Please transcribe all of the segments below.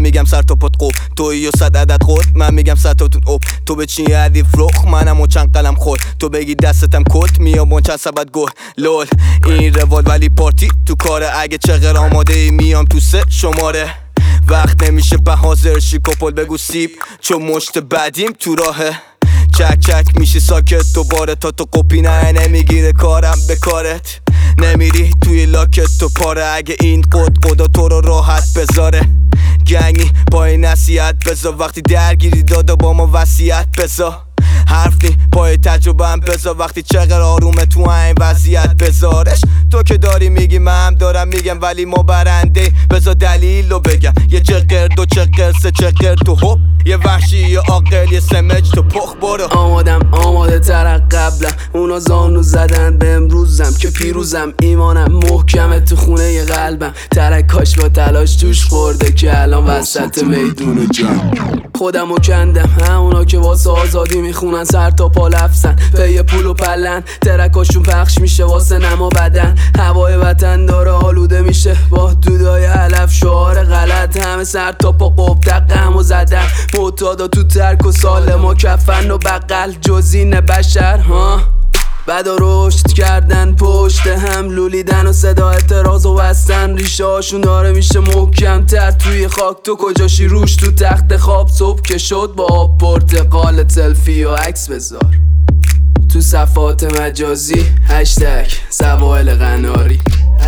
میگم سر تا پات قوب، تویی و 100 عدد خود، من میگم 100 تاتون اوب. تو به چی عدی فروخ، منم و چند قلم خود، تو بگی دستتم کت، میام چند سبد گل. لول این روال ولی پارتی تو کاره، اگه چقدر آماده ای میام تو 3 شماره. وقت نمیشه به حاضر شی کپل بگو سیب، چون مشت بعدیم تو راهه. چک چک میشی ساکت دوباره تا تو قپی نمیگیره کارم به کارت. نمیری توی لاکت تو پاره، اگه این خدا تو رو راحت بذاره. گنگی با این نصیحت بذار، وقتی درگیری دادا با ما وصیت بذار. حرف نی پای تجربه هم بذار، وقتی چقدر آرومه تو این وضعیت بذارش. تو که داری میگی من هم دارم میگم، ولی ما برنده بذار دلیل رو بگم. یه چقر دو چقر سه چقر تو هپ، یه وحشی یه عاقل یه سمج تو پخ برو. آماده تر از قبلم، اونا زانو زدن به امروزم که پیروزم. ایمانم محکمه تو خونه ی قلبم، ترکاش با تلاش توش خورده که الان وسط میدون جنگ. خودمو کندم همونا که واسه آزادی میخونن، سر تا پا لفظن پی پول و پلن. ترکاشون پخش میشه واسه نما بدن، هوای وطن داره آلوده میشه با دودای علف. شعار غلط همه سر تا پا قب دقمو زدن. معتادا تو ترک و سالم و کفن و بغل جزین بشر ها. بعدا رشد کردن پشت هم لولیدن و صدا اعتراض و بستن. ریشه هاشون داره میشه محکم تر توی خاک، تو کجاشی روش تو تخت خواب. صبح که شد با آب پرتقال سلفی و عکس بذار تو صفحات مجازی. هشتگ سوائل قناری.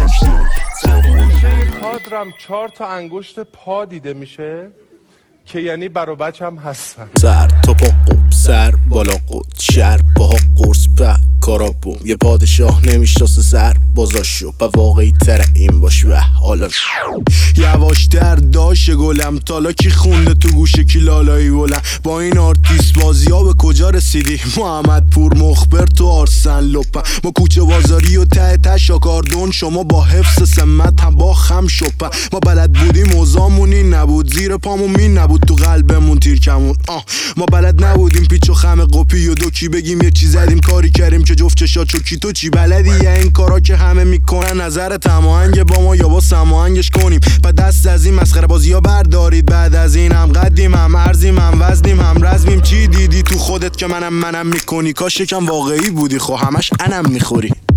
کادرم 4 تا انگشت پا دیده میشه که یعنی برا بچه هم هستن. سر تا پا قب، سر بالا قد، شر پاها قرص په کارا بوم. یه پادشاه نمیشناسه سر بازاشو، و واقعی تر این باش و حالا یواش در داشه گلم. تالا کی خونده تو گوشه کی لالایی بلم. با این آرتیست بازی ها به کجا رسیدی؟ محمد پور مخبر تو آرسن لپم. ما کوچه بازاری و ته تشاکاردون، شما با حفظ سمت هم با خم شپم. ما بلد بودیم اوزامون این نبود، زیر پامون مین نبود تو قلبمون تیر کمون. ما بلد نبودیم پیچ و خم قپی و دوکی بگیم یه چی زدیم کاری کردیم که جفت چشا چوکی. تو چی بلدی؟ یه این کارا که همه میکنن، نظرت هماهنگ با ما یا با سماهنگش کنیم. و دست از این مسخره بازی ها بردارید، بعد از این هم قدیم هم ارزیم هم وزنیم هم رزمیم. چی دیدی تو خودت که منم میکنی؟ کاش یکم واقعی بودی، خب همش انم میخوری.